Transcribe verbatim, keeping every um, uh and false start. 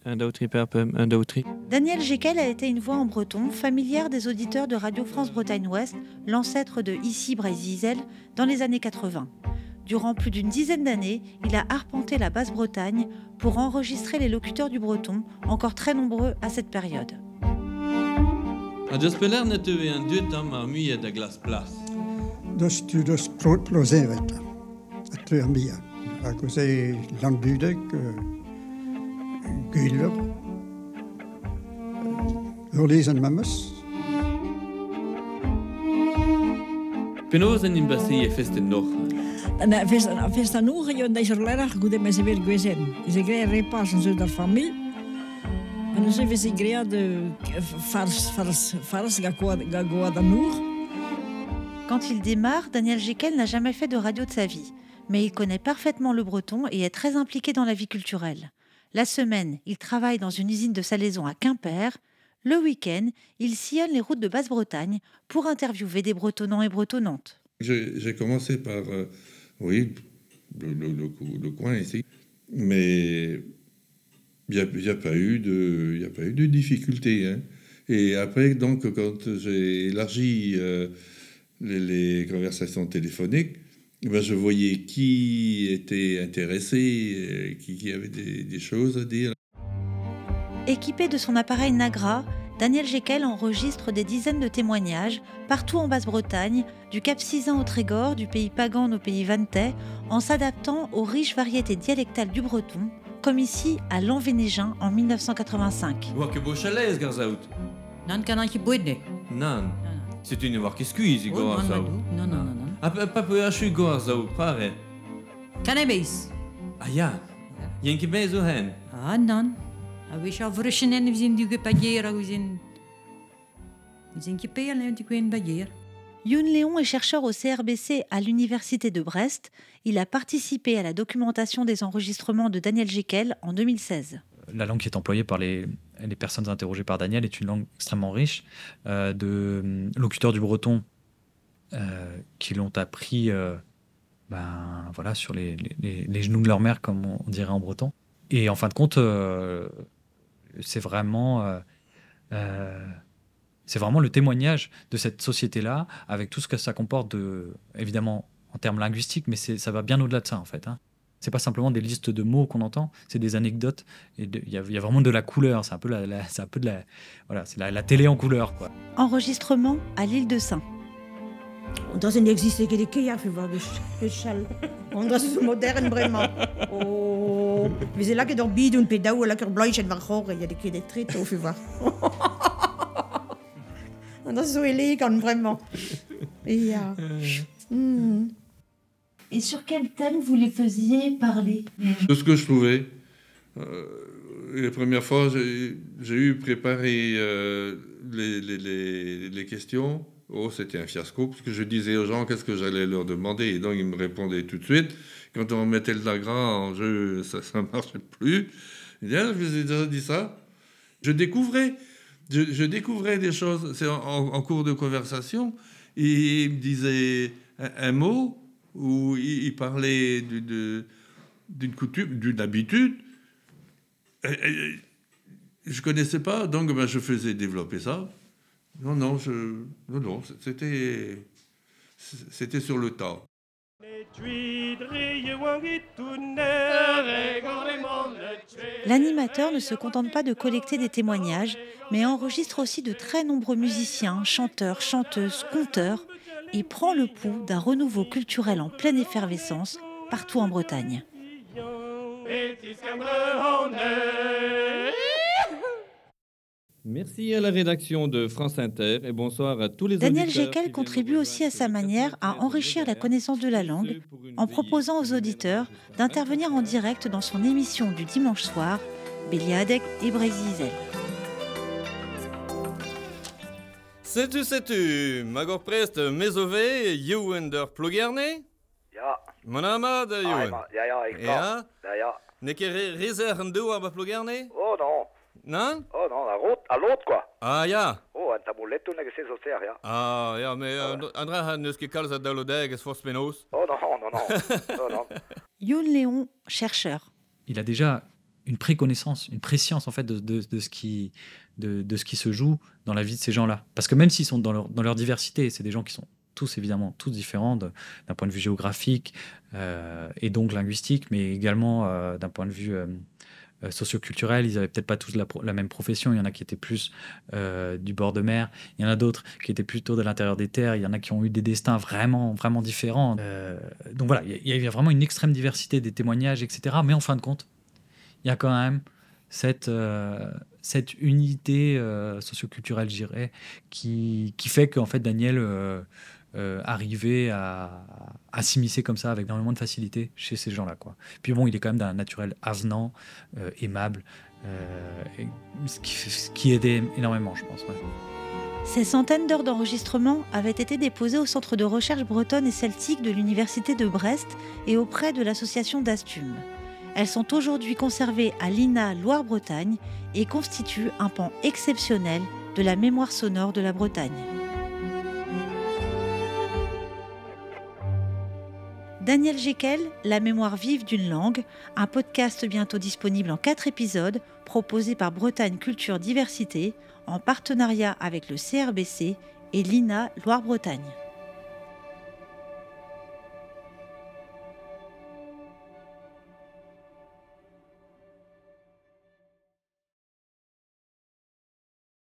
un d'autri perpem, un d'autri. Daniel Jekyll a été une voix en breton, familière des auditeurs de Radio France Bretagne Ouest, l'ancêtre de Ici Brésil, dans les années quatre-vingts. Durant plus d'une dizaine d'années, il a arpenté la Basse-Bretagne pour enregistrer les locuteurs du breton, encore très nombreux à cette période. A de speler net eo un deuet am ar muiet da glas plas. Dus tu dus plosen vet, a tre mia. A cos'è l'ambudec, guller, urlisen mammas. Penaos en in basi e festen noch. Na festa festa nog jo deze lerach goed met ze weer gewezen. Ze krijgen repas en zo der familie. En dan zijn ze krijgen de fars fars fars gagoa gagoa da nog. Quand il démarre, Daniel Jekyll n'a jamais fait de radio de sa vie, mais il connaît parfaitement le breton et est très impliqué dans la vie culturelle. La semaine, il travaille dans une usine de salaison à Quimper. Le week-end, il sillonne les routes de Basse-Bretagne pour interviewer des bretonnants et bretonnantes. J'ai, j'ai commencé par, euh, oui, le, le, le, le coin ici, mais il n'y a, y a pas eu de, y a pas eu de difficulté. Hein. Et après, donc, quand j'ai élargi euh, les, les conversations téléphoniques, ben, je voyais qui était intéressé, qui, qui avait des, des choses à dire. Équipé de son appareil Nagra, Daniel Jekyll enregistre des dizaines de témoignages partout en Basse-Bretagne, du Cap Sizun au Trégor, du pays Pagan au pays Vantais, en s'adaptant aux riches variétés dialectales du breton, comme ici à Lanvénégin en dix-neuf cent quatre-vingt-cinq. Oa ke bo chalez garzaout. Nan kan an je boedne. Nan. C'est une war keskuiz i Oh, go nan, arzaout. madou. Non, non, non, non. A pa pe achu go arzaout, pare. Cannabis. Ah ja. Yen ke bez o hen. Ah, nan. A wech a vrushen en vi zin du ge pagier a vi zin... Vi zin ke pe an du gwen bagier. Youn Léon est chercheur au C R B C à l'Université de Brest. Il a participé à la documentation des enregistrements de Daniel Jekyll en deux mille seize. La langue qui est employée par les, les personnes interrogées par Daniel est une langue extrêmement riche, euh, de locuteurs du breton euh, qui l'ont appris euh, ben, voilà, sur les, les, les genoux de leur mère, comme on dirait en breton. Et en fin de compte, euh, c'est vraiment... Euh, euh, C'est vraiment le témoignage de cette société-là, avec tout ce que ça comporte, de, évidemment, en termes linguistiques, mais c'est, ça va bien au-delà de ça, en fait. Hein. C'est pas simplement des listes de mots qu'on entend, c'est des anecdotes. Il y, y a vraiment de la couleur, c'est un peu, la, la, c'est un peu de la, voilà, c'est la, la télé en couleur, quoi. Enregistrement à l'île de Saint. Dat is existe que de keer voor de schal. Want dat is zo modern, vraiment. Oh, we zijn lekker door bieden, pedauw, lekker blauwtje en vergoren. Je de keer de trit over waar. Dat is zo élégant, vraiment. Ja. Mm. Et sur quel thème vous les faisiez parler? De ce que je trouvais. Euh, les premières fois, j'ai, j'ai eu préparé euh, les, les, les, les questions. Oh, c'était un fiasco, parce que je disais aux gens qu'est-ce que j'allais leur demander, et donc ils me répondaient tout de suite. Quand on mettait le Nagra en jeu, ça ne marchait plus. Je disais, ah, je vous ai déjà dit ça. Je découvrais, je, je découvrais des choses. C'est en, en cours de conversation, et il me disait un, un mot, où il, il parlait du, de, d'une coutume, d'une habitude. Et, et, je ne connaissais pas, donc ben, je faisais développer ça. Non, non, je... non, non, c'était... c'était sur le tas. L'animateur ne se contente pas de collecter des témoignages, mais enregistre aussi de très nombreux musiciens, chanteurs, chanteuses, conteurs, et prend le pouls d'un renouveau culturel en pleine effervescence partout en Bretagne. Merci à la rédaction de France Inter et bonsoir à tous les Daniel auditeurs. Jekyll contribue aussi à sa manière à enrichir la connaissance de la langue en proposant aux auditeurs d'intervenir en direct dans son émission du dimanche soir, Béliadec et Brésil. Sais-tu, sais-tu, magor prest mezové, you der plugerne? Ja. Mon amad, you. Ja, ja, ik kan. Ja? Ja, ja. Nekke reser en deux à plugerne? Oh non. Non? Oh non, à l'autre, à l'autre quoi. Ah, ja. Oh, un tabuletto ne que zo ser, ja. Ah, ja, mais uh, André han dus gekals at dalodeges for spenos. Oh non, non, non. Oh non. Youn Léon, chercheur. Il a déjà une préconnaissance, une préscience en fait de, de, de, ce qui, de, de ce qui se joue dans la vie de ces gens-là. Parce que même s'ils sont dans leur, dans leur diversité, c'est des gens qui sont tous évidemment tous différents de, d'un point de vue géographique euh, et donc linguistique, mais également euh, d'un point de vue euh, euh, socioculturel. Ils n'avaient peut-être pas tous la, la même profession. Il y en a qui étaient plus euh, du bord de mer, il y en a d'autres qui étaient plutôt de l'intérieur des terres, il y en a qui ont eu des destins vraiment, vraiment différents. Euh, donc voilà, il y, il y a vraiment une extrême diversité des témoignages, et cetera. Mais en fin de compte, il y a quand même cette, euh, cette unité euh, socioculturelle, je dirais, qui, qui fait qu'en fait, Daniel euh, euh, arrivait à, à s'immiscer comme ça avec énormément de facilité chez ces gens-là, quoi. Puis bon, il est quand même d'un naturel avenant, euh, aimable, euh, et, ce, qui, ce qui aidait énormément, je pense. Ouais. Ces centaines d'heures d'enregistrement avaient été déposées au Centre de recherche bretonne et celtique de l'Université de Brest et auprès de l'association d'Astum. Elles sont aujourd'hui conservées à l'I N A Loire-Bretagne et constituent un pan exceptionnel de la mémoire sonore de la Bretagne. Daniel Jekyll, La mémoire vive d'une langue, un podcast bientôt disponible en quatre épisodes, proposé par Bretagne Culture Diversité, en partenariat avec le C R B C et l'I N A Loire-Bretagne.